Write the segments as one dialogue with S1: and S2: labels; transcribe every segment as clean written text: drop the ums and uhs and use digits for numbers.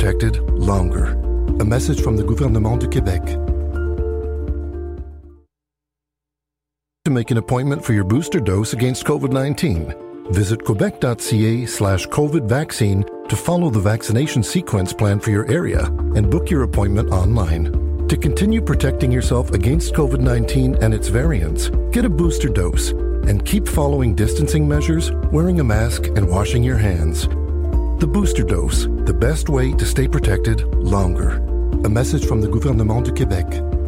S1: protected longer. A message from the Gouvernement du Québec. To make an appointment for your booster dose against COVID-19, visit quebec.ca/COVID vaccine to follow the vaccination sequence plan for your area and book your appointment online. To continue protecting yourself against COVID-19 and its variants, get a booster dose and keep following distancing measures, wearing a mask, and washing your hands. The booster dose, the best way to stay protected longer. A message from the Gouvernement du Québec.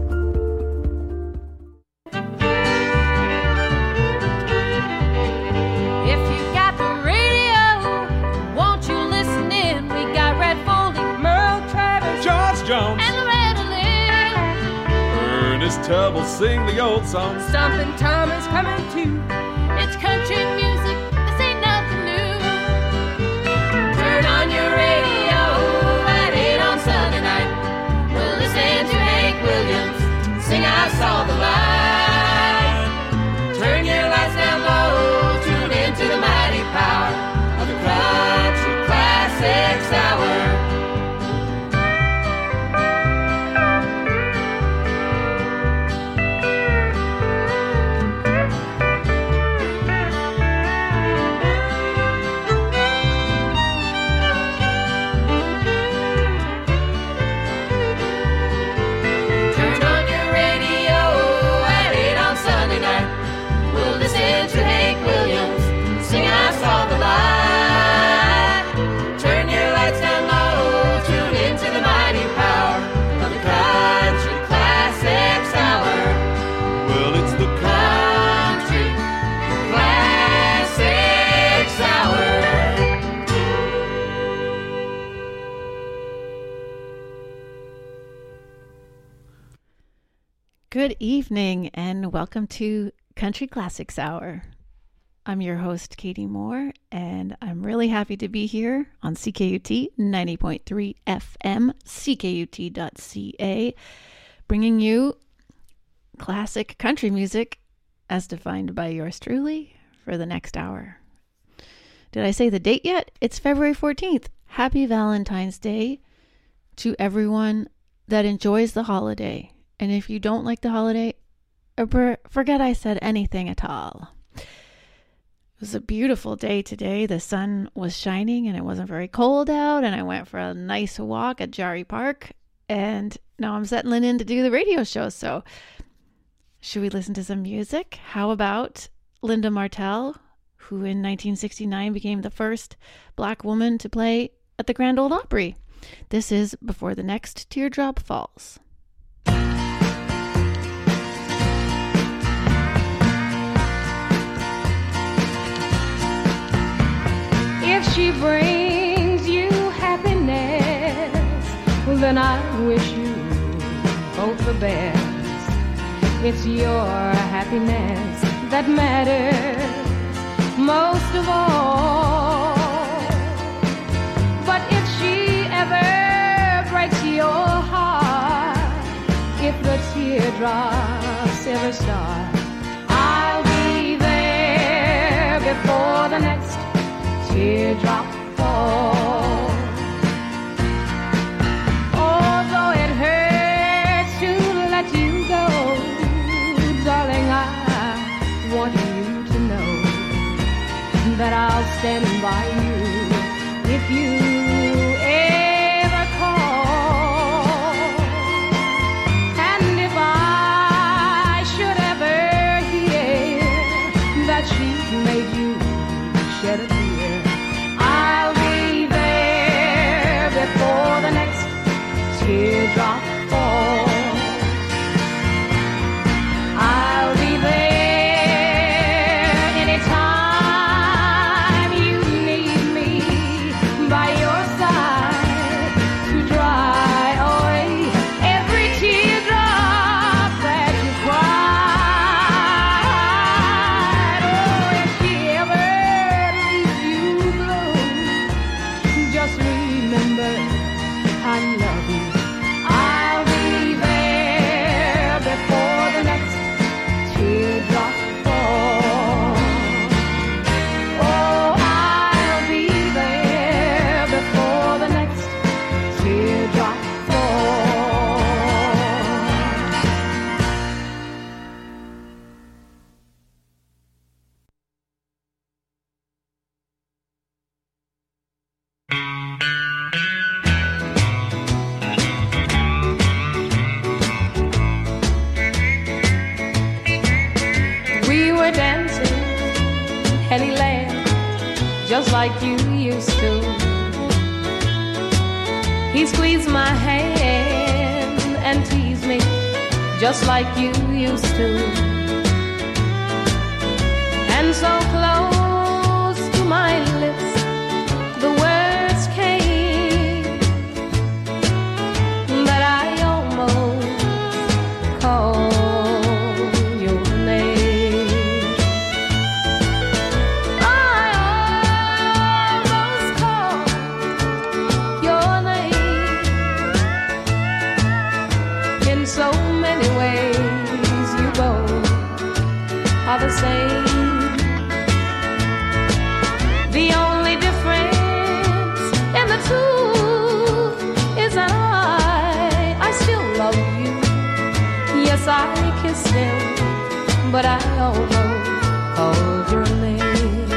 S2: If you got the radio, won't you listen in? We got Red Foley, Merle Travis,
S3: George Jones,
S2: and Loretta Lynn.
S3: Ernest Tubb will sing the old songs.
S2: Stumpin' Tom is coming too. It's country music, this ain't nothing new. Turn on your radio at 8 on Sunday night. We'll listen to Hank Williams sing I Saw the Light. Turn your lights down low, tune into the mighty power of the Country Classics Hour.
S4: Good evening and welcome to Country Classics Hour. I'm your host, Katie Moore, and I'm really happy to be here on CKUT 90.3 FM, ckut.ca, bringing you classic country music as defined by yours truly for the next hour. Did I say the date yet? It's February 14th. Happy Valentine's Day to everyone that enjoys the holiday. And if you don't like the holiday, forget I said anything at all. It was a beautiful day today. The sun was shining and it wasn't very cold out. And I went for a nice walk at Jari Park. And now I'm settling in to do the radio show. So should we listen to some music? How about Linda Martell, who in 1969 became the first Black woman to play at the Grand Ole Opry? This is Before the Next Teardrop Falls.
S2: If she brings you happiness, then I wish you both the best. It's your happiness that matters most of all. But if she ever breaks your heart, if the teardrops ever start, I'll be there before the next teardrop falls. Although it hurts to let you go, darling, I want you to know that I'll stand by you if you ever call. And if I should ever hear that she's made you shed a tear, I just like you used to. He squeezed my hand and teased me just like you used to. And so close to my lips the words came that I almost called your name. I almost called your name. In so many ways you both are the same. The only difference in the two is that I still love you. Yes, I kissed him, but I almost called your name.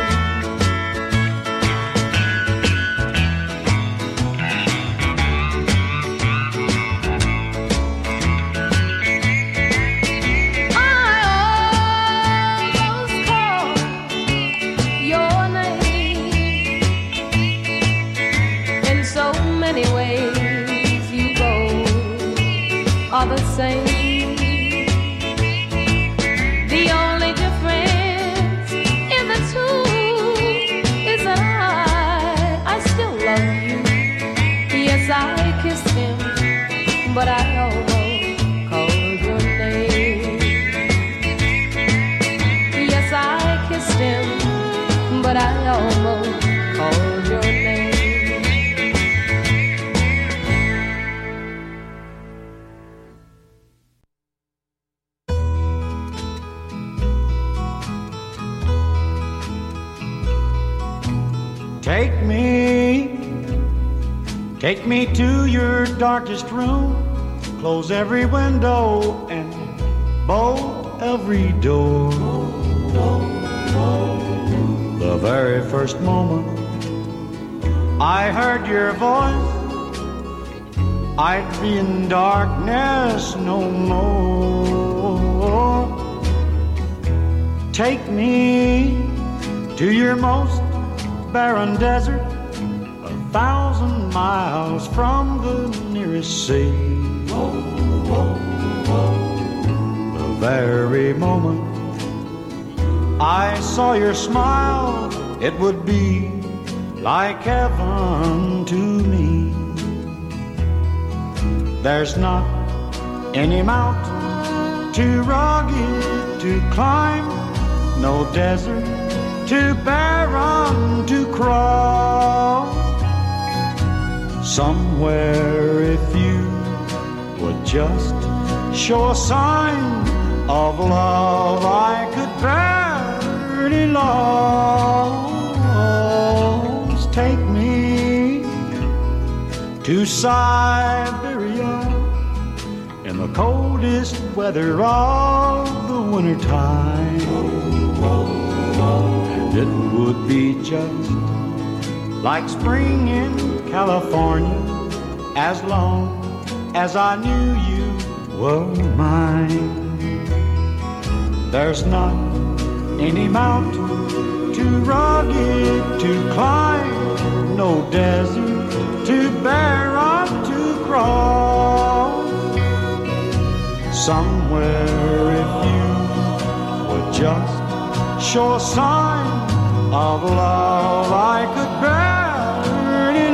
S2: I almost called your name. In so many ways you both are the same. The only difference in the two is that I still love you. Yes, I kissed him, but I almost called your name. Yes, I kissed him, but I almost called your name.
S5: Take me to your darkest room. Close every window and bolt every door. The very first moment I heard your voice, I'd be in darkness no more. Take me to your most barren desert, 1,000 miles from the nearest sea. The very moment I saw your smile, it would be like heaven to me. There's not any mountain too rugged to climb, no desert too barren to cross. Somewhere if you would just show a sign of love, I could barely lost. Take me to Siberia in the coldest weather of the wintertime, and it would be just like spring in California, as long as I knew you were mine. There's not any mountain too rugged to climb, no desert too barren to cross. Somewhere if you would just show a sign of love, I could barely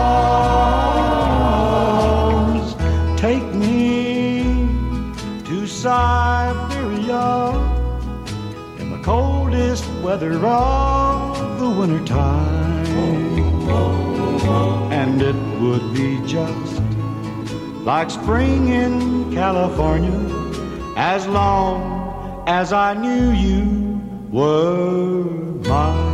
S5: lost. Take me to Siberia in the coldest weather of the wintertime, and it would be just like spring in California, as long as I knew you were mine.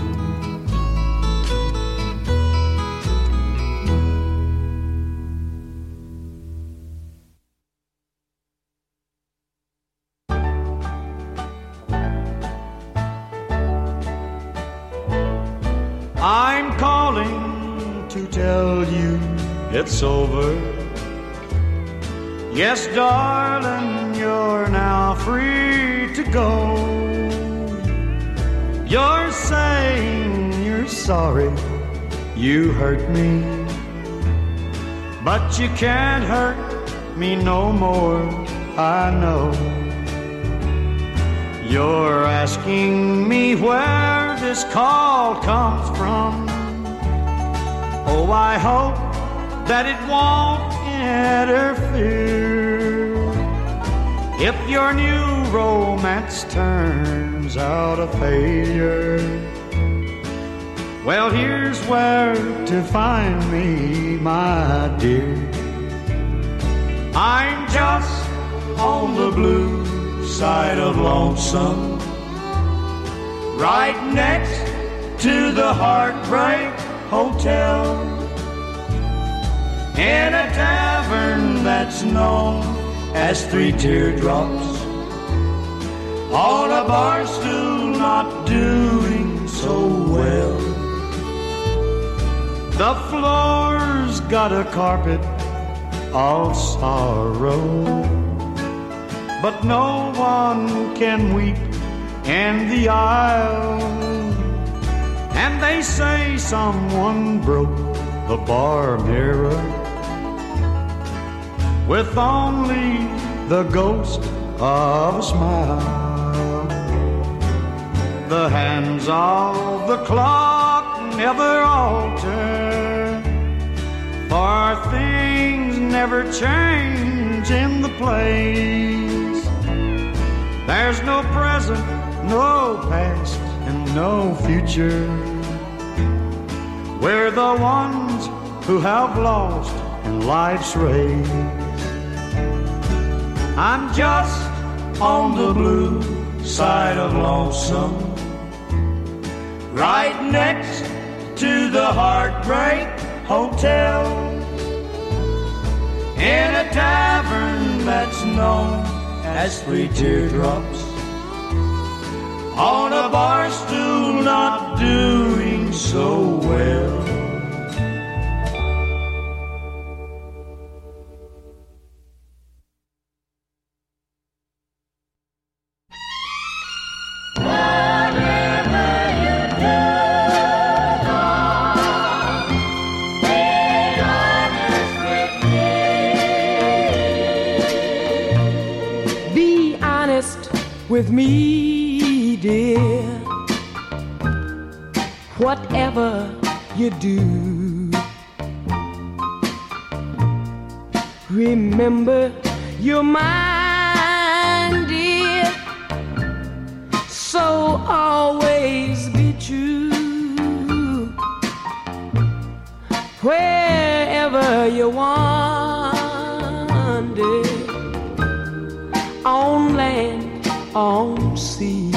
S5: I'm calling to tell you it's over. Yes, darling, you're now free to go. You're saying you're you're sorry you hurt me, but you can't hurt me no more, I know. You're asking me where this call comes from. Oh, I hope that it won't interfere if your new romance turns out a failure. Well, here's where to find me, my dear. I'm just on the blue side of lonesome, right next to the Heartbreak Hotel, in a tavern that's known as Three Teardrops, on a bar stool not doing so well. The floor's got a carpet of sorrow, but no one can weep in the aisle. And they say someone broke the bar mirror with only the ghost of a smile. The hands of the clock never alter, for things never change in the place. There's no present, no past, and no future. We're the ones who have lost in life's race. I'm just on the blue side of lonesome, right next to the Heartbreak Hotel, in a tavern that's known as Three Teardrops, on a bar stool not doing so well.
S6: With me, dear, whatever you do, remember you're mine, dear, so always be true. Wherever you wander, on land, on sea,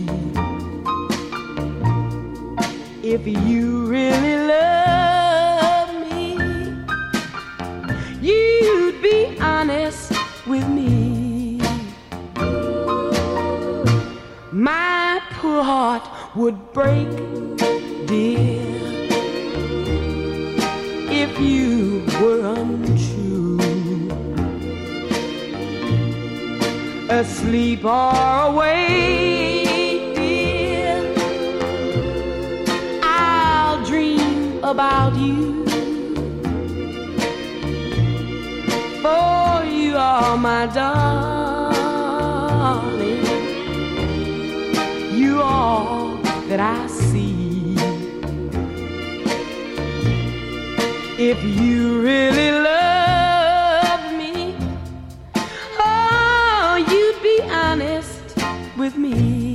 S6: if you really love me, you'd be honest with me. My poor heart would break, dear, if you were untrue. Asleep or awake, dear, I'll dream about you, for you are my darling. You are all that I see. If you really love me, you'd be honest with me.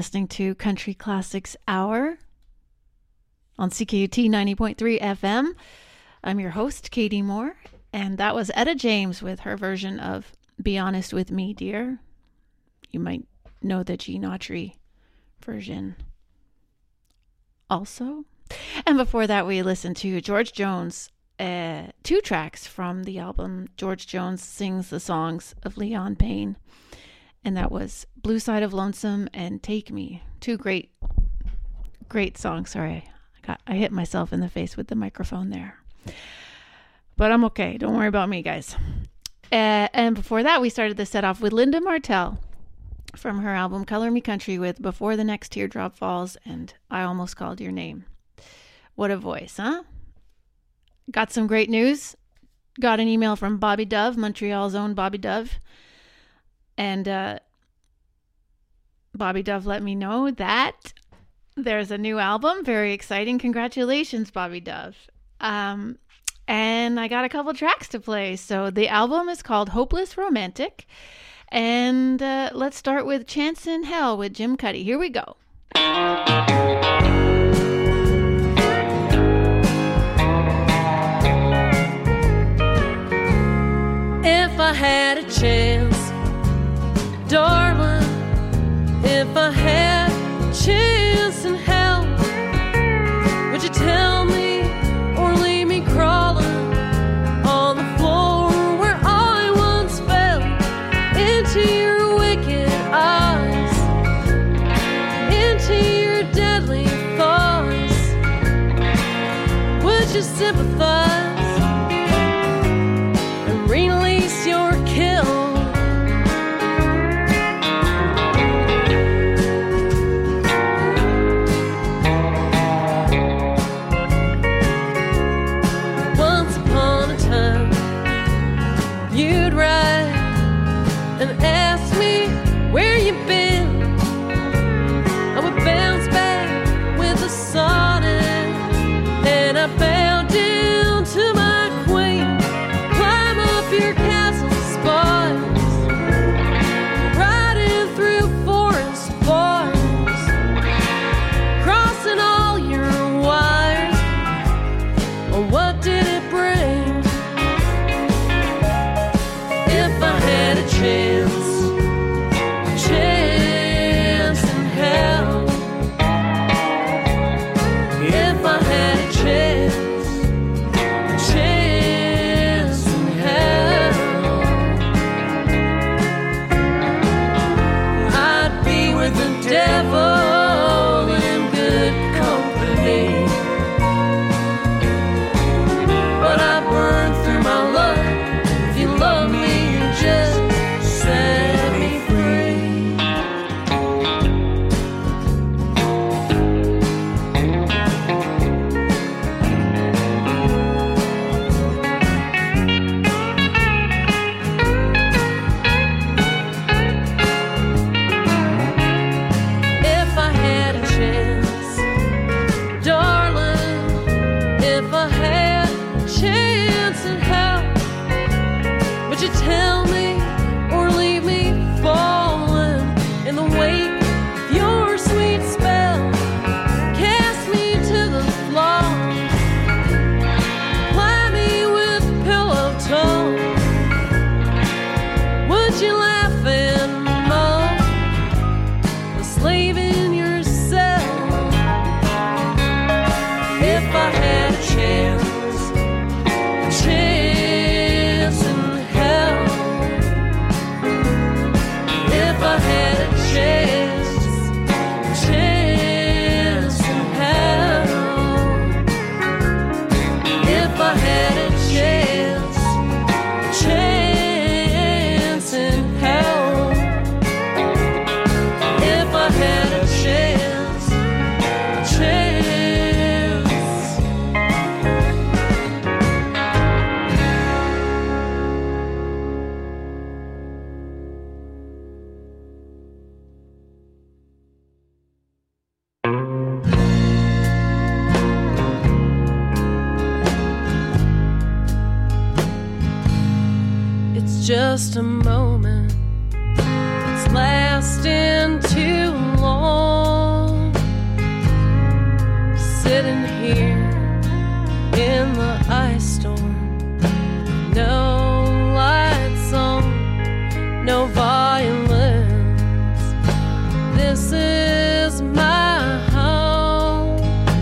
S4: listening to Country Classics Hour on CKUT 90.3 FM. I'm your host, Katie Moore, and that was Etta James with her version of Be Honest With Me, Dear. You might know the Gene Autry version also. And before that, we listened to George Jones, 2 tracks from the album George Jones Sings the Songs of Leon Payne. And that was Blue Side of Lonesome and Take Me. 2 great songs. Sorry, I hit myself in the face with the microphone there. But I'm okay. Don't worry about me, guys. And before that, we started the set off with Linda Martell from her album Color Me Country with Before the Next Teardrop Falls and I Almost Called Your Name. What a voice, huh? Got some great news. Got an email from Bobby Dove, Montreal's own Bobby Dove. And Bobby Dove let me know that there's a new album. Very exciting. Congratulations, Bobby Dove. And I got a couple tracks to play. So the album is called Hopeless Romantic. And let's start with Chance in Hell with Jim Cuddy. Here we go.
S6: If I had a chance, darling, if I had a chance in hell, would you tell me or leave me crawling on the floor where I once fell into your wicked eyes, into your deadly thoughts? Would you sympathize and release your kill? And ask me where you've been. I would bounce back with a sonnet, and I bow down to my queen, climb up your castle spires, riding through forest fires, crossing all your wires. Oh, what did it bring? If I had a chance in hell, if I had a chance in hell, I'd be with the devil in good company, but I burned through my luck. If you love me, just set me free. If I had a chance, darling, if I had a chance in hell, would you tell me or leave me falling in the wake of your sweet spell? Cast me to the floor, ply me with pillow talk. Would you laugh and mock the slave in yourself? If I had a chance in hell, if I had a chance in hell, if I had a chance in hell, if I had a chance. It's just a moment, it's lasting too long. sitting here in the ice storm. No lights on, no violence. This is my home,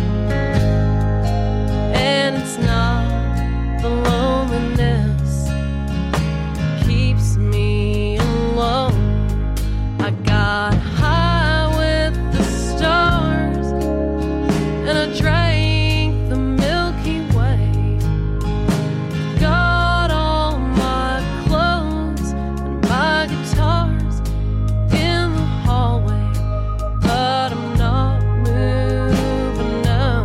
S6: and it's not the loneliness keeps me alone. I got high with the stars, and I drank the Milky Way. Got all my clothes and my guitars in the hallway, but I'm not moving now.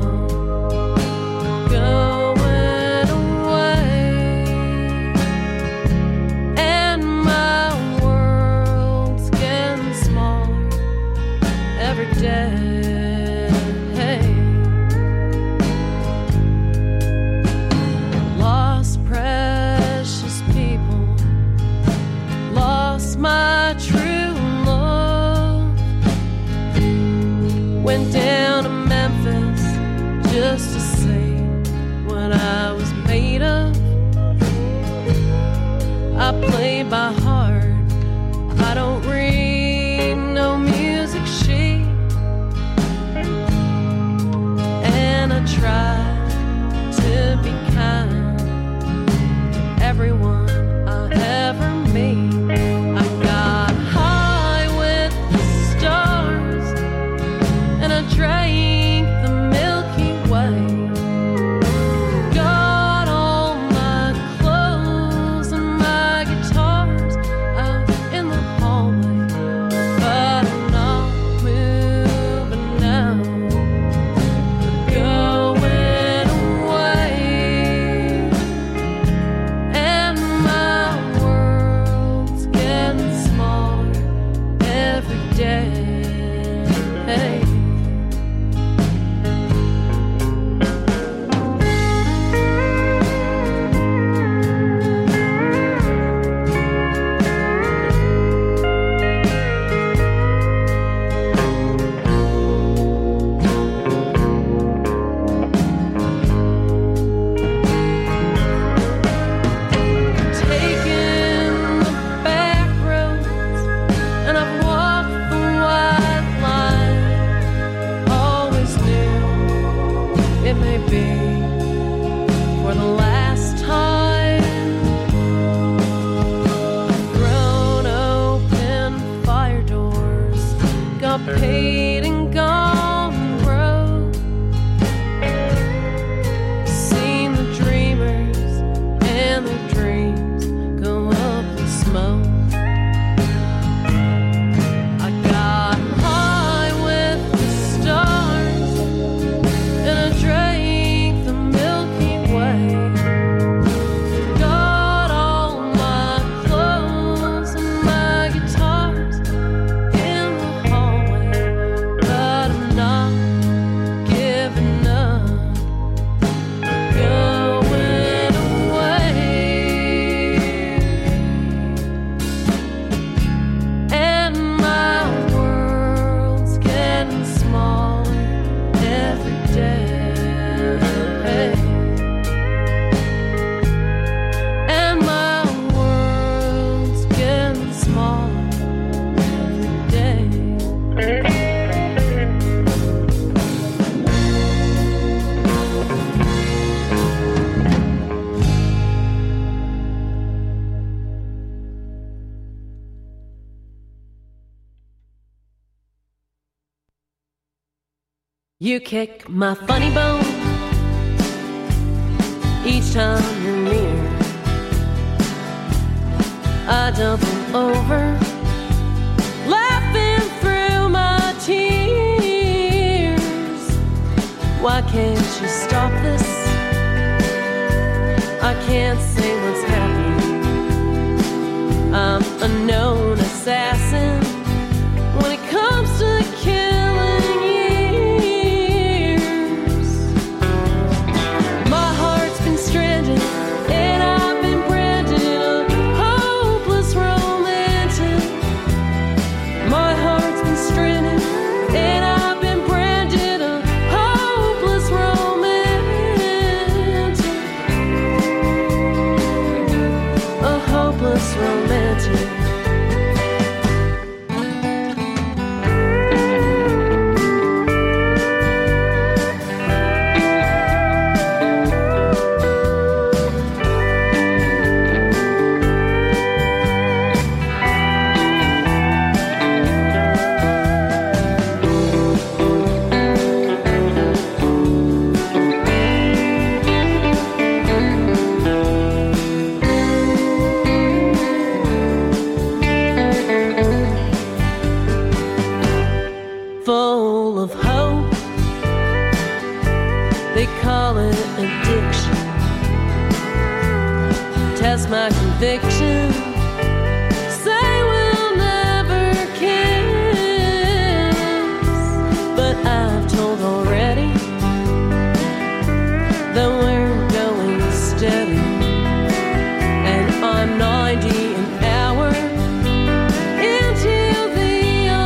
S6: Going away, and my world's getting smaller every day. Lost precious people, lost my true love. Went down to Memphis just to see what I was made of. I play by heart, I don't read no music sheet, and I try to be kind to everyone I ever meet. I got high with the stars, and I drank the Milky Way. Got all my clothes and my guitars out in the hallway, but I'm not moving now. Going away, and my world's getting smaller every day. Taking the back roads, and I've walked the white line. Always knew it may be for the last time. Thrown open fire doors, got paid and gone broke. Seen the dreamers and their dreams go up in smoke. I got high with the stars, and I drank the Milky Way. Got all my clothes and my guitars in the hallway, but I'm not giving up. Going away, and my world's getting smaller every day. And my world's getting smaller every day. You kick my funny bone each time you're near. I double over, laughing through my tears. Why can't you stop this? I can't say what's happening. I'm a known assassin when it comes to killing years. My heart's been stranded, and I've been branded a hopeless romantic. My heart's been stranded, and I've been branded a hopeless They call it addiction. Test my conviction. Say we'll never kiss, but I've told already that we're going steady, and I'm 90 an hour into the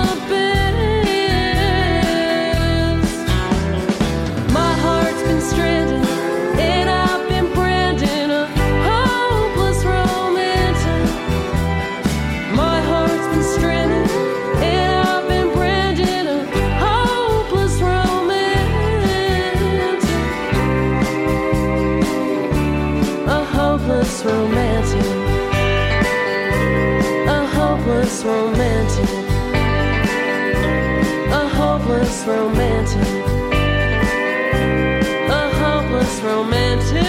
S6: abyss. My heart's been stranded, and I've been branded a hopeless romantic. My heart's been stranded, and I've been branded a hopeless romantic. A hopeless romantic. A hopeless romantic. A hopeless romantic. A hopeless romantic.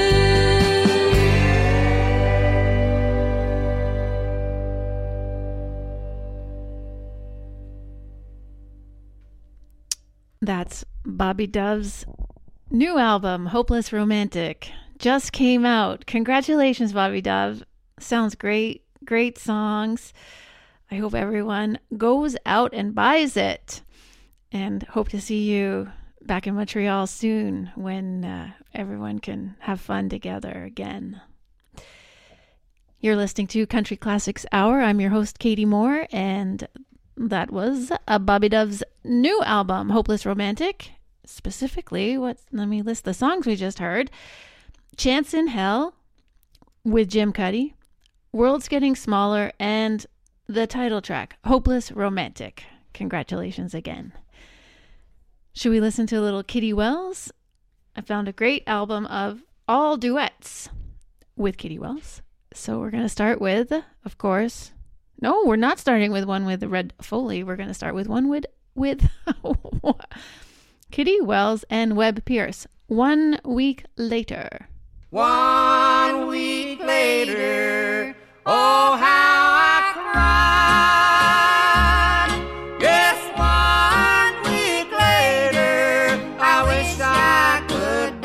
S4: That's Bobby Dove's new album, Hopeless Romantic. Just came out. Congratulations, Bobby Dove. Sounds great. Great songs. I hope everyone goes out and buys it. And hope to see you back in Montreal soon when everyone can have fun together again. You're listening to Country Classics Hour. I'm your host, Katie Moore, and that was Bobby Dove's new album, Hopeless Romantic. Specifically, let me list the songs we just heard. Chance in Hell with Jim Cuddy, World's Getting Smaller, and the title track, Hopeless Romantic. Congratulations again. Should we listen to a little Kitty Wells? I found a great album of all duets with Kitty Wells. So we're going to start with, of course, no, we're not starting with one with Red Foley. We're going to start with one with Kitty Wells and Webb Pierce. 1 week later.
S7: 1 week later, oh how I cried. Yes, 1 week later, I wish I could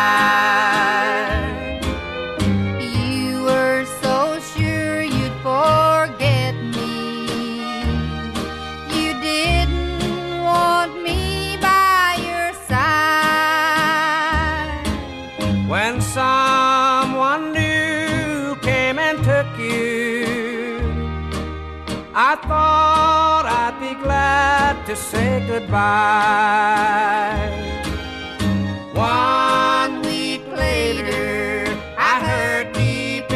S7: die.
S2: You were so sure you'd forget me. You didn't want me by your side.
S7: When someone new came and took you, I thought I'd be glad to say goodbye. 1 week later, I heard deep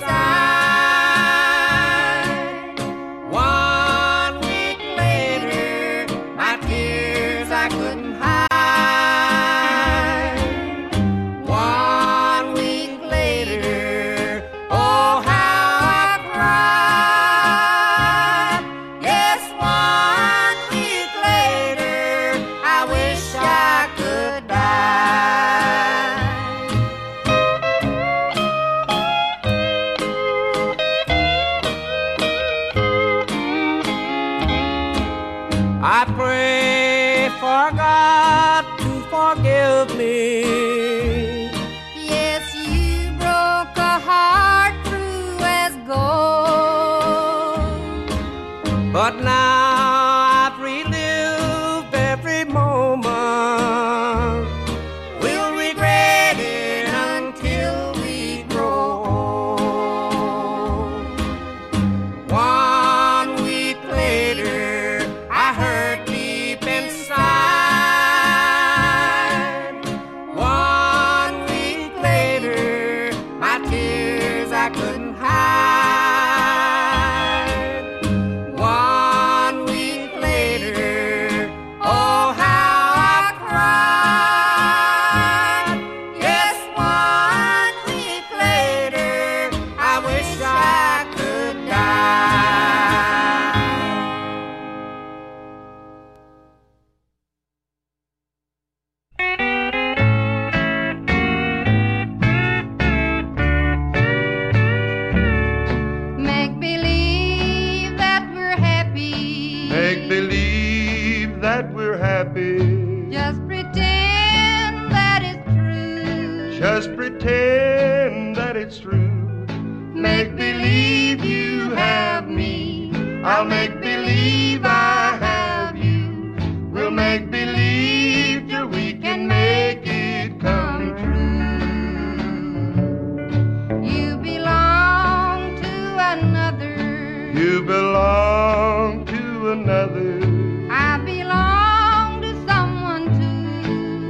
S7: inside. 1 week later, my tears I couldn't hide. 1 week later, oh how I cried. Yes, 1 week later, I wish I could die. I pray for God to forgive me.
S2: Yes, you broke a heart through as gold.
S7: But now I've relived every moment. We'll regret it until we grow old. 1 week later, I heard deep inside. 1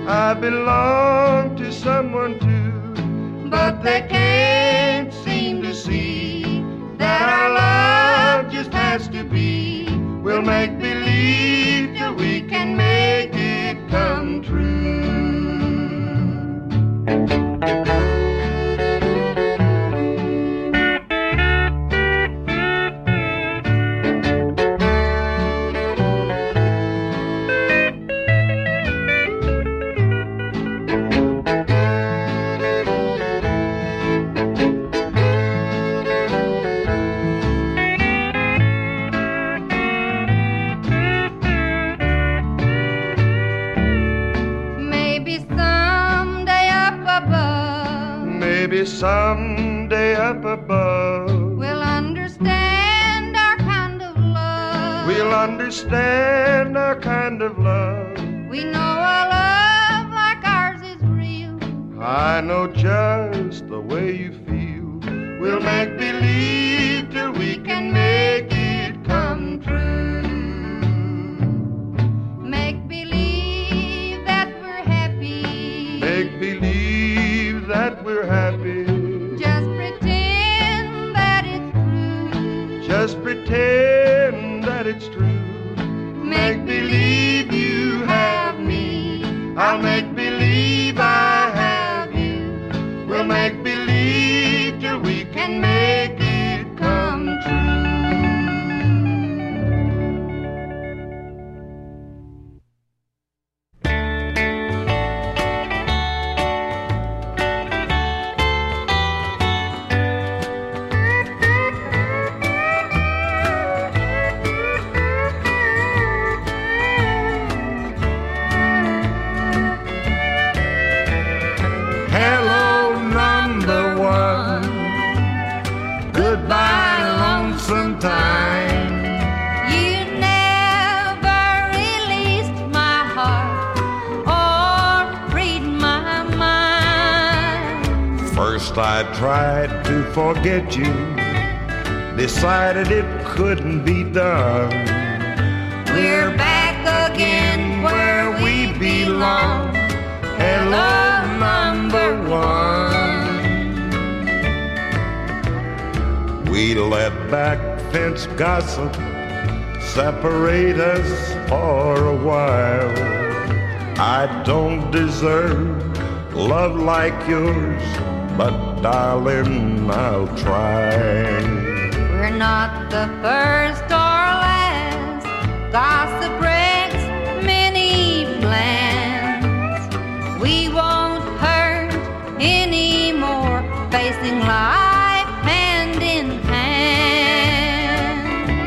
S8: I belong to someone too, but they can't seem to see that our love just has to be. We'll make believe till we can make it come true. Someday up above,
S2: we'll understand our kind of love.
S8: We'll understand our kind of love.
S2: We know a love like ours is real.
S8: I know just the way you feel. We'll make believe till we can make it come true.
S2: Make believe that we're happy.
S8: Make believe that we're happy. Just pretend that it's true.
S2: Make believe you have me.
S8: I'll make believe I have you. We'll make believe till we can make it come true. I tried to forget you, decided it couldn't be done.
S2: We're back again where we belong.
S8: Hello, number one. We let back fence gossip separate us for a while. I don't deserve love like yours, but darling, I'll try.
S2: We're not the first or last. Gossip breaks many plans. We won't hurt anymore, facing life hand in hand.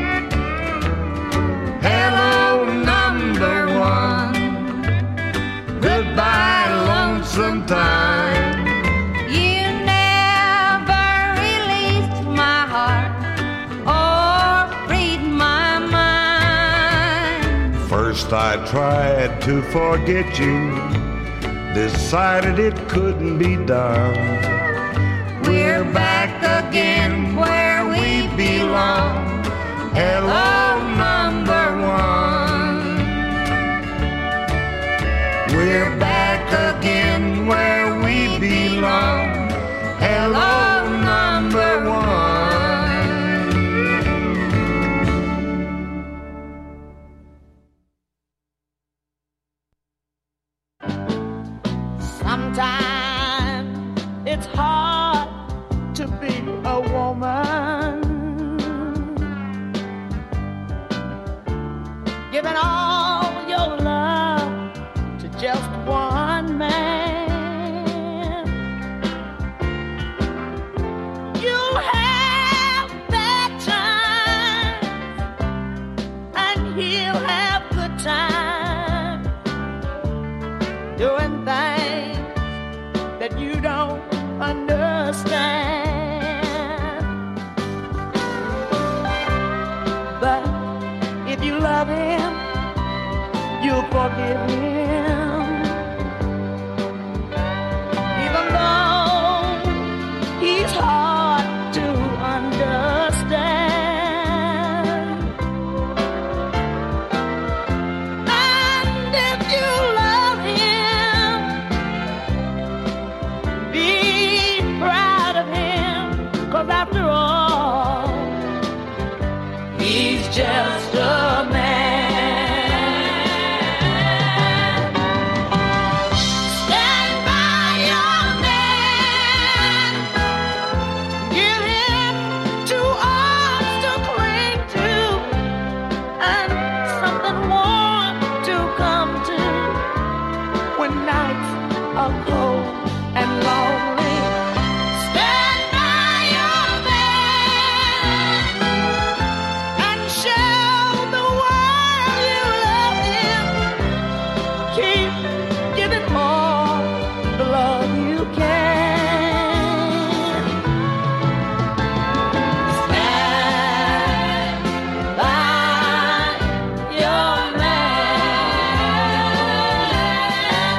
S8: Hello, number one. Goodbye, lonesome time. I tried to forget you, decided it couldn't be done.
S2: We're back again where we belong.
S8: Hello, number one. We're back again where we belong. Hello, number one.
S9: Sometimes it's hard to be a woman, giving all your love to just one man. You'll have bad times and he'll have good times, doing things that you don't understand. But if you love him, you'll forgive him, even though he's hard to understand. And if you love him, are cold and lonely, stand by your man and show the world you love him. Keep giving all the love you can. Stand by your man.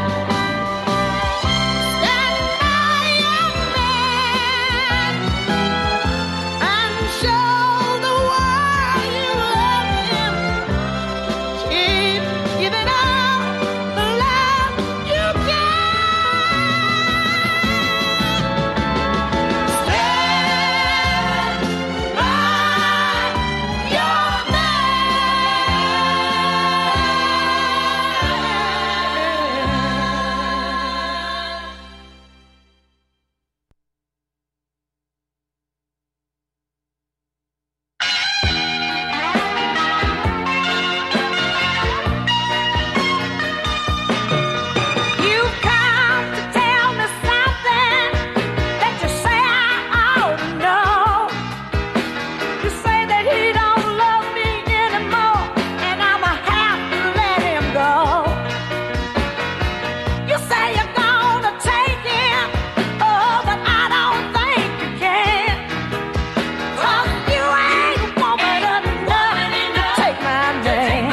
S9: Stand by your man and show the world you love him. Keep giving all the love you can. Stand by your man. You've come to tell me something that you say I ought to know. You say that he don't love me anymore, and I'ma have to let him go. You say you're gonna take him, oh, but I don't think you can. 'Cause you ain't woman enough to take my name.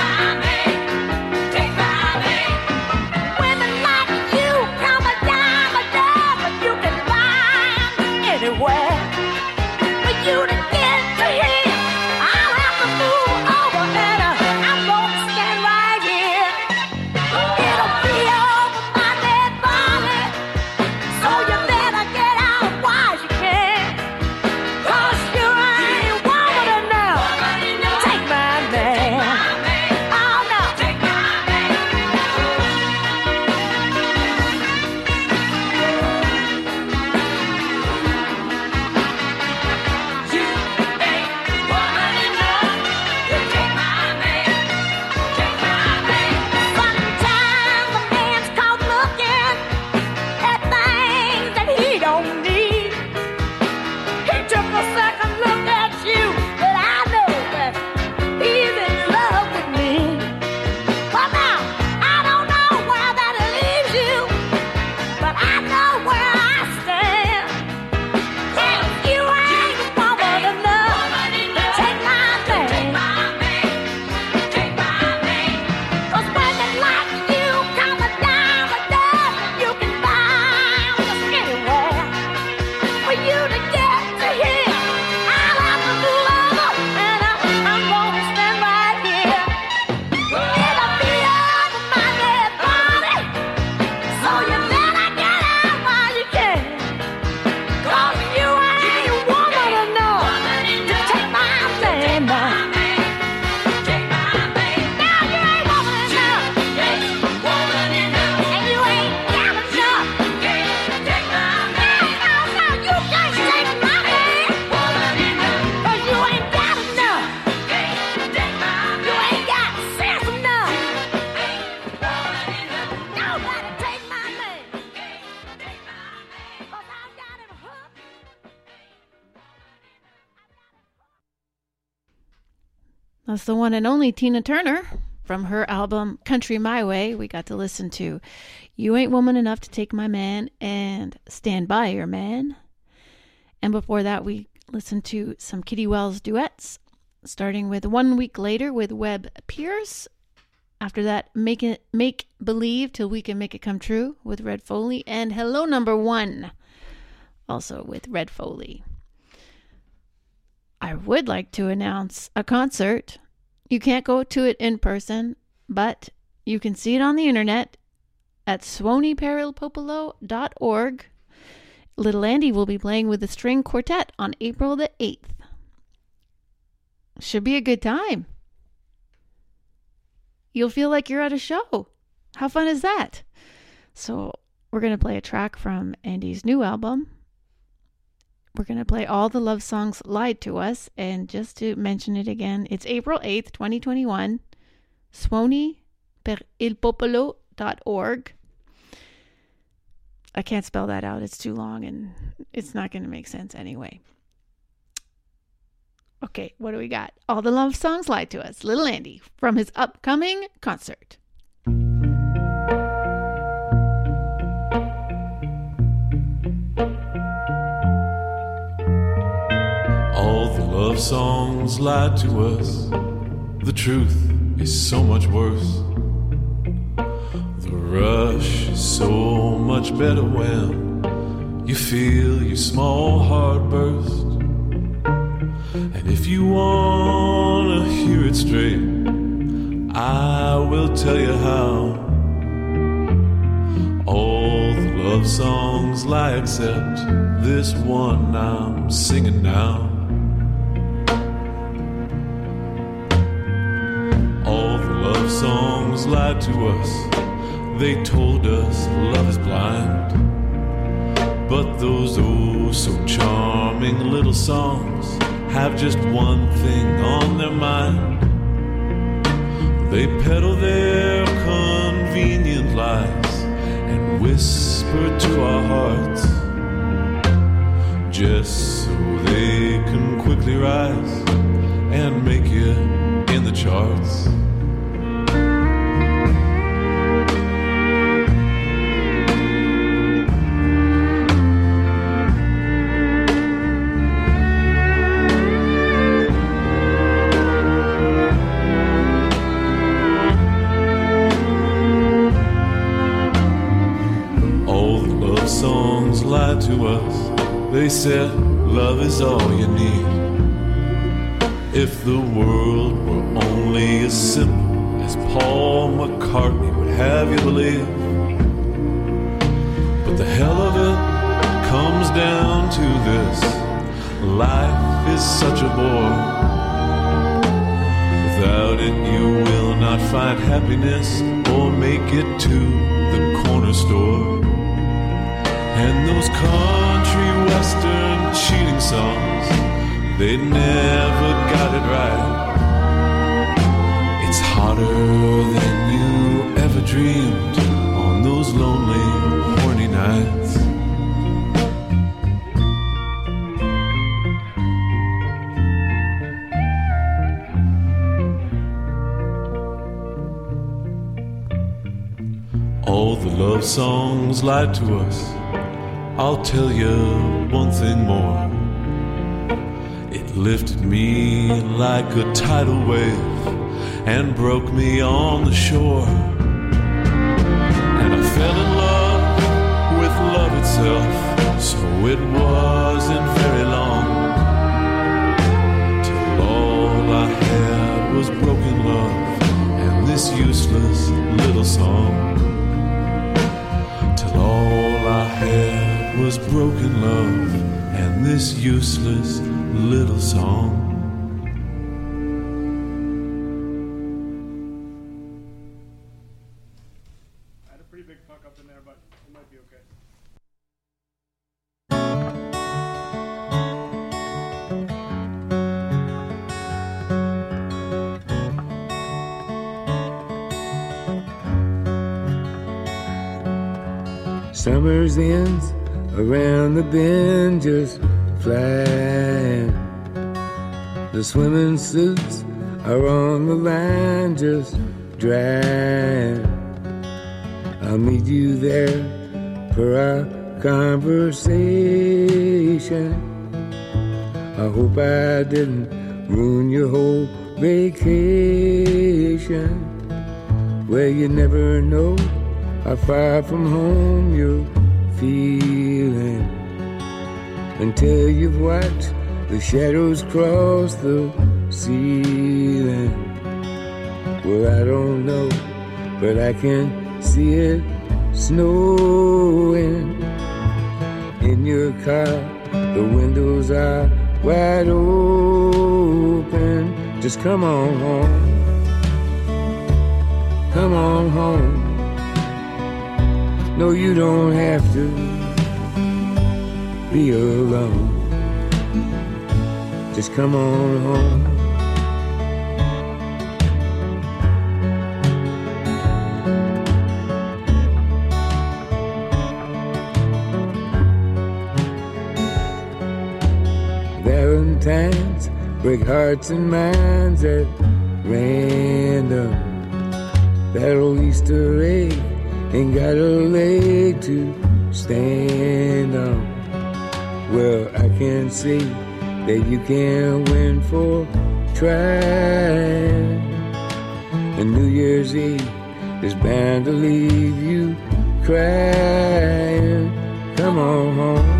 S9: Women like you come a dime a dozen, you can find anywhere. For you to get to him, I'll have to move over, and I'm gonna stand right here. It'll be over my dead body, so you better get out while you can. 'Cause you ain't woman enough to take my man. Oh no. You ain't woman enough to take my man. Sometimes a man's caught looking at things that he don't need. He took a second look at you, but I know that he's in love with me. Well now, I don't know where that leaves you, but I know where I stand. And you ain't woman enough to take my man. 'Cause women like you come a dime a dozen, you can find just anywhere. For you to get to him, I'll have to move over, and I'm gonna stand right here. It'll be over my dead body, so you better get out while you can. 'Cause you ain't woman enough to take my man. Now you ain't woman enough, and you ain't got enough. No, you can't take my man, 'cause you ain't got enough. You ain't got sense enough. Nobody take my man, 'cause I got him hooked.
S4: That's the one and only Tina Turner from her album Country My Way. We got to listen to You Ain't Woman Enough to Take My Man and Stand By Your Man. And before that, we listened to some Kitty Wells duets, starting with 1 week later with Webb Pierce. After that, Make Believe Till We Can Make It Come True with Red Foley, and Hello Number One, also with Red Foley. I would like to announce a concert. You can't go to it in person, but you can see it on the internet at SwoneyPerilPopolo.org. Little Andy will be playing with the string quartet on April the 8th. Should be a good time. You'll feel like you're at a show. How fun is that? So we're going to play a track from Andy's new album. We're going to play All the Love Songs Lied to Us. And just to mention it again, it's April 8th, 2021. SwoneyPerilPopolo.org. I can't spell that out. It's too long and it's not going to make sense anyway. Okay, what do we got? All the Love Songs Lied to Us. Little Andy from his upcoming concert.
S3: All the love songs lied to us. The truth is so much worse. The rush is so much better when you feel your small heart burst. And if you wanna hear it straight, I will tell you how. All the love songs lie except this one I'm singing now. All the love songs lied to us. They told us love is blind. But those oh so charming little songs have just one thing on their mind. They peddle their convenient lies and whisper to our hearts, just so they can quickly rise and make it in the charts. Lied to us. They said love is all you need. If the world were only as simple as Paul McCartney would have you believe. But the hell of it comes down to this: life is such a bore. Without it you will not find happiness or make it to the corner store. And those country western cheating songs, they never got it right. It's hotter than you ever dreamed on those lonely, horny nights. All the love songs lied to us. I'll tell you one thing more. It lifted me like a tidal wave and broke me on the shore. And I fell in love with love itself, so it wasn't very long till all I had was broken love and this useless little song. Till all I had was broken love and this useless little song.
S10: I had a pretty big fuck up in there, but it might be okay.
S11: Summer's ends around the bend just flying. The swimming suits are on the line just drying. I'll meet you there for our conversation. I hope I didn't ruin your whole vacation. Well, you never know how far from home you're feeling until you've watched the shadows cross the ceiling. Well, I don't know, but I can see it snowing. In your car, the windows are wide open. Just come on home. Come on home. No, you don't have to be alone. Just come on home. sometimes break hearts and minds at random. That old Easter egg ain't got a leg to stand on. Well, I can see that you can win for trying. And New Year's Eve is bound to leave you crying. Come on home.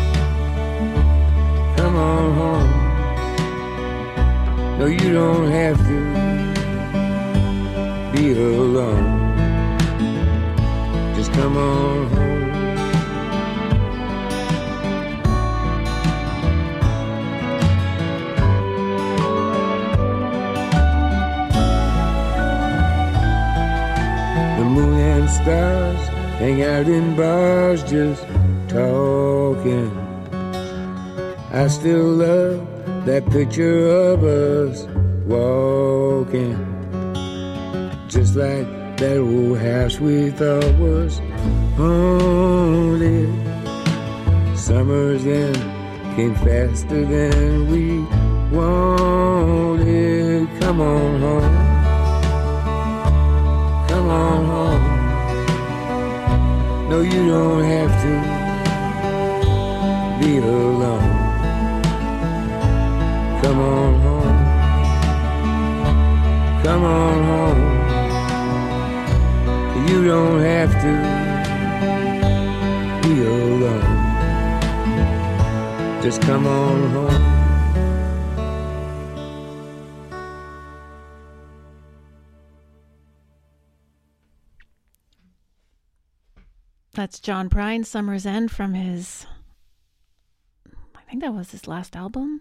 S11: Come on home. No, you don't have to be alone. Just come on home. The moon and stars hang out in bars just talking. I still love that picture of us walking, just like that old house we thought was haunted. Summer's end came faster than we wanted. Come on home. Come on home. No, you don't have to be alone. Come on home. Come on home. You don't have to be alone. Just come on home.
S4: That's John Prine, Summer's End, from his, I think that was his last album.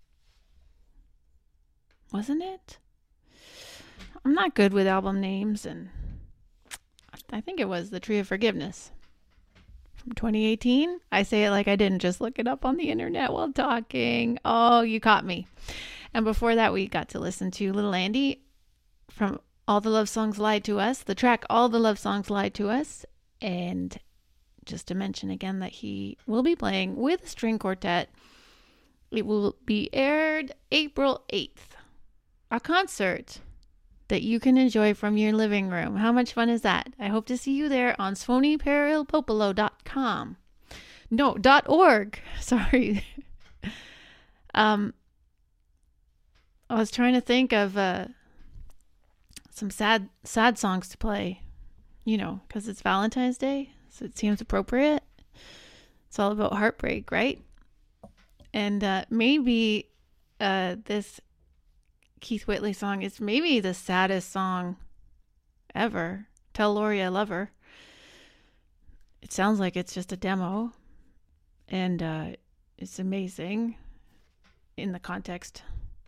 S4: Wasn't it? I'm not good with album names, and I think it was The Tree of Forgiveness from 2018. I say it like I didn't just look it up on the internet while talking. Oh, you caught me. And before that, we got to listen to Little Andy from All the Love Songs Lied to Us, the track All the Love Songs Lied to Us. And just to mention again that he will be playing with a string quartet. It will be aired April 8th. A concert that you can enjoy from your living room. How much fun is that? I hope to see you there on SphonyPerilPopolo.com. No, .org. Sorry. I was trying to think of some sad songs to play, you know, because it's Valentine's Day, so it seems appropriate. It's all about heartbreak, right? And maybe this Keith Whitley song is maybe the saddest song ever. Tell Lori I Love Her. It sounds like it's just a demo, and it's amazing in the context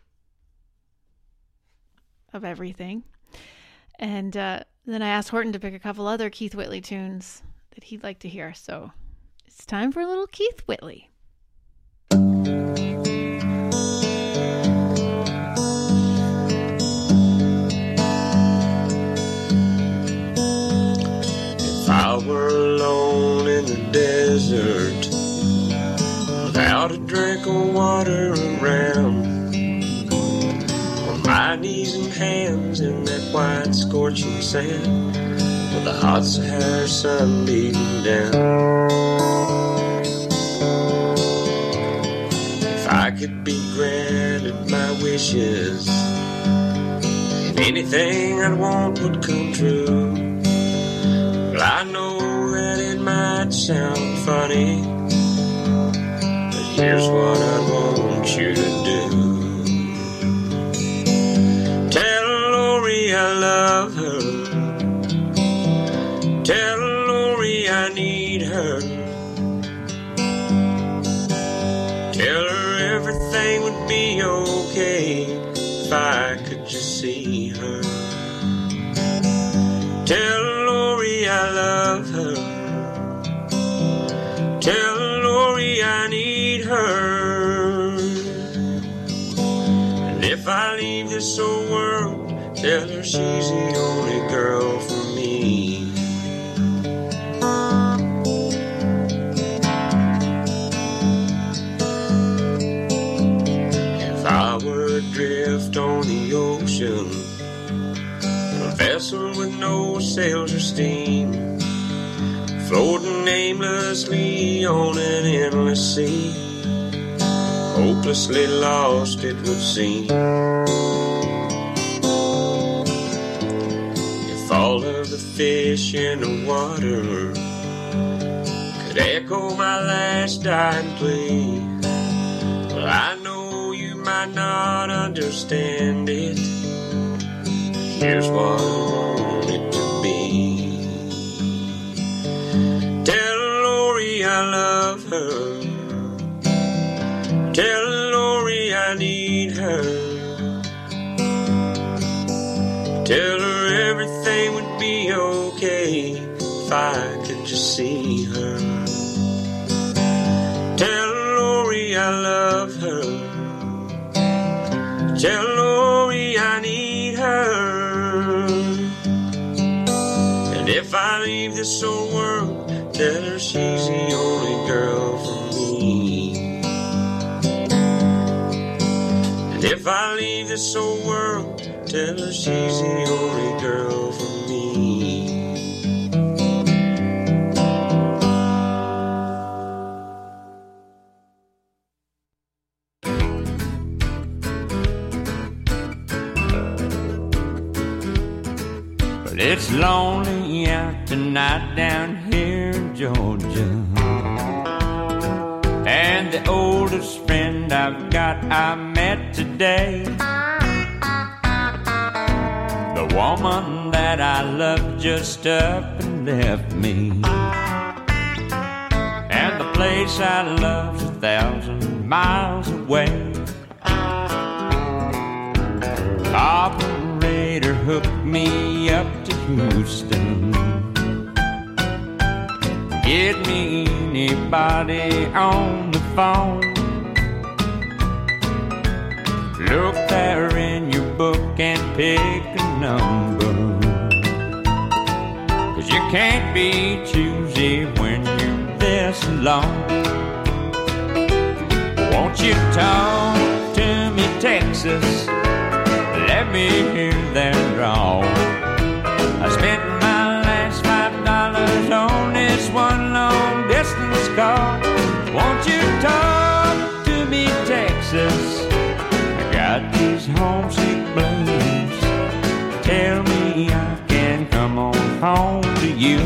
S4: of everything. And then I asked Horton to pick a couple other Keith Whitley tunes that he'd like to hear. So it's time for a little Keith Whitley.
S12: If I were alone in the desert, without a drink of water around, on my knees and hands in that white scorching sand, with the hot Sahara sun beating down. If I could be granted my wishes, anything I'd want would come true. Well, I know that it might sound funny, but here's what I want you to do. Tell Lori I love her. Tell Lori I need her. Tell her everything would be okay if I could just see her. Tell Lori I love her. Tell Lori I need her. And if I leave this old world, tell her she's the only girl for me. no sails or steam, floating aimlessly on an endless sea, hopelessly lost it would seem. If all of the fish in the water could echo my last dying plea, well, I know you might not understand it. Here's what I want it to be. Tell Lori I love her. Tell Lori I need her. Tell her everything would be okay if I could just see her. Tell Lori I love her. Tell Lori I need her. And if I leave this old world, tell her she's the only girl for me. And if I leave this old world, tell her she's the only girl for me.
S13: But it's lonely out tonight down here in Georgia, and the oldest friend I've got I met today, the woman that I loved just up and left me, and the place I loved's 1,000 miles away. Operator hooked me up to Houston. Get me anybody on the phone. Look there in your book and pick a number, 'cause you can't be choosy when you're this alone. Won't you talk to me, Texas? Let me hear that drawl. I spent my last $5 on this one long distance call. Won't you talk to me, Texas? I got these homesick blues. Tell me I can come on home to you.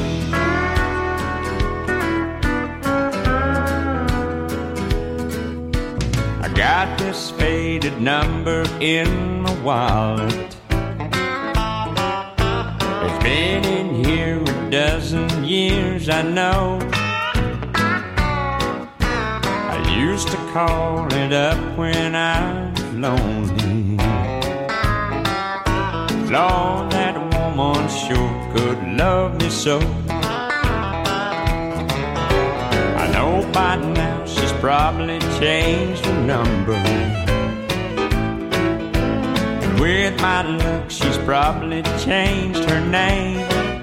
S13: I got this faded number in my wallet. It's been in here a dozen years, I know. I used to call it up when I was lonely. Lord, that woman sure could love me so. I know by now she's probably changed her number, and with my luck she's probably changed her name.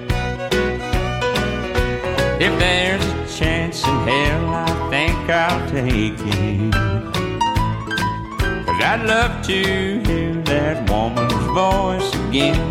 S13: If there's a chance in hell, I think I'll take it, 'cause I'd love to hear that woman's voice again.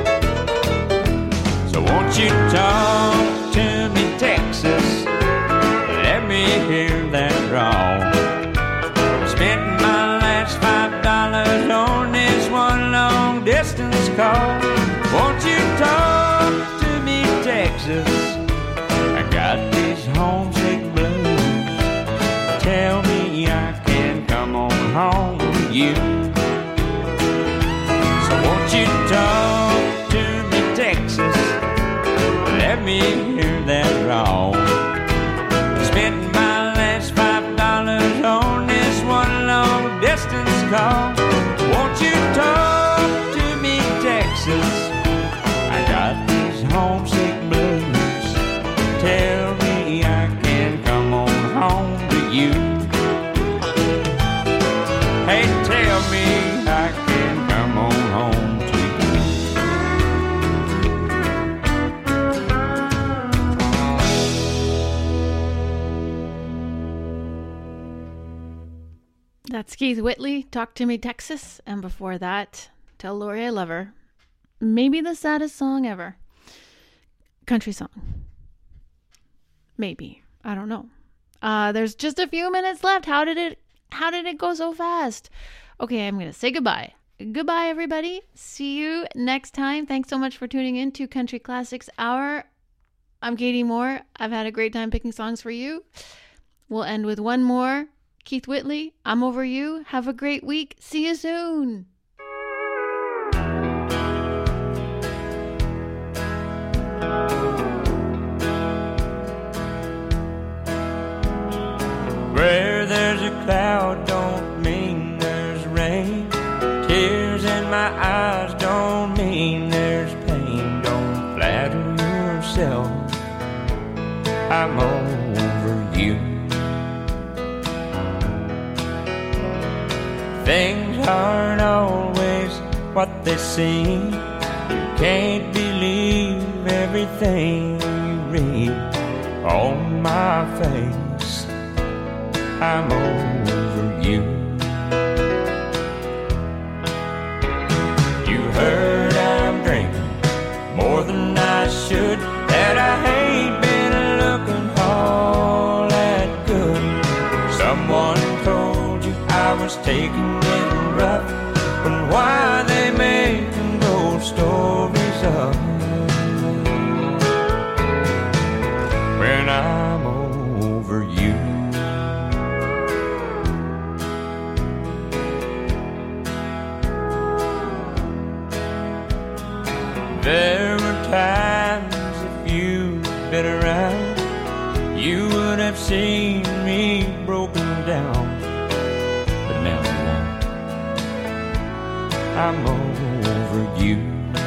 S13: So won't you talk to me, Texas? Let me hear that drawl. I spent my last $5 on this one long distance call. Won't you talk to me, Texas? I got these homesick blues. Tell me I can come on home to you. So won't you talk to me, Texas? Let me hear that drawl. Spent my last $5 on this one long distance call. Won't you talk to me, Texas? I got these homesick blues. Tell me I can come on home to you. Hey, tell me I can come on home to you.
S4: That's Keith Whitley, Talk to Me, Texas. And before that, Tell Lori I Love Her. Maybe the saddest song ever. country song. Maybe. I don't know. There's just a few minutes left. How did it go so fast? Okay, I'm going to say goodbye. Goodbye, everybody. See you next time. Thanks so much for tuning in to Country Classics Hour. I'm Katie Moore. I've had a great time picking songs for you. We'll end with one more. Keith Whitley, I'm Over You. Have a great week. See you soon.
S13: Where there's a cloud don't mean there's rain. Tears in my eyes don't mean there's pain. Don't flatter yourself, I'm over you. Things aren't always what they seem. You can't believe everything you read on my face. I'm over you. You heard I'm drinking more than I should, that I ain't been looking all that good. Someone told you I was taking it rough, but why they making those stories up when I'm over you? There were times if you'd been around, you would have seen me broken down. But now you won't. I'm over you.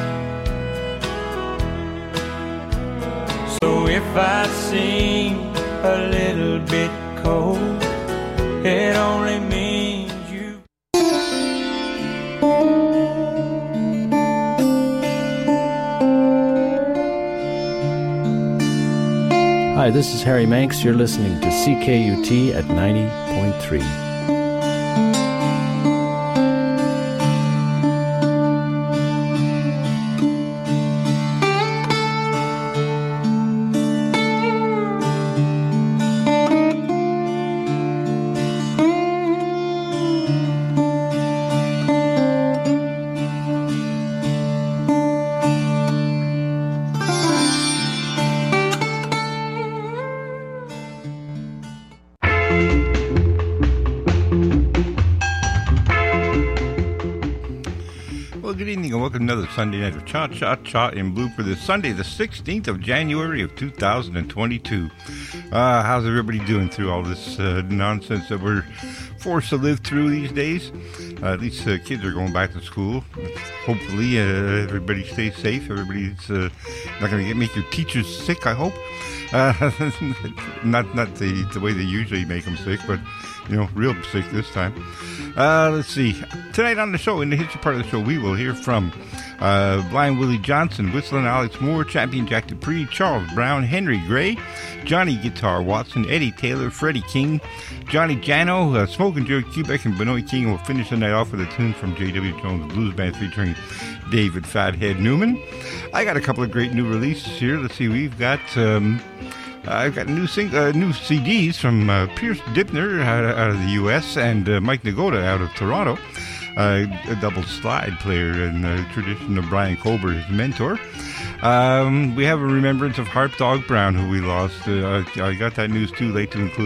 S13: So if I seem a little bit cold, it only means you.
S14: Hi, this is Harry Manx. You're listening to CKUT at 90.3.
S15: Another Sunday night of Cha Cha Cha in Blue for this Sunday, the 16th of January of 2022. How's everybody doing through all this nonsense that we're forced to live through these days? At least kids are going back to school. Hopefully everybody stays safe. Everybody's not going to make your teachers sick, I hope. Not the way they usually make them sick, but real sick this time. Let's see. Tonight on the show, in the history part of the show, we will hear from Blind Willie Johnson, Whistling Alex Moore, Champion Jack Dupree, Charles Brown, Henry Gray, Johnny Guitar Watson, Eddie Taylor, Freddie King, Johnny Jano, Smoking Joe Quebec, and Benoit King. Will finish the night off with a tune from J.W. Jones Blues Band featuring David Fathead Newman. I got a couple of great new releases here. Let's see. We've got I've got new CDs from Pierce Dipner out of the U.S. and Mike Nagoda out of Toronto, a double slide player in the tradition of Brian Colbert, his mentor. We have a remembrance of Harp Dog Brown, who we lost. I got that news too late to include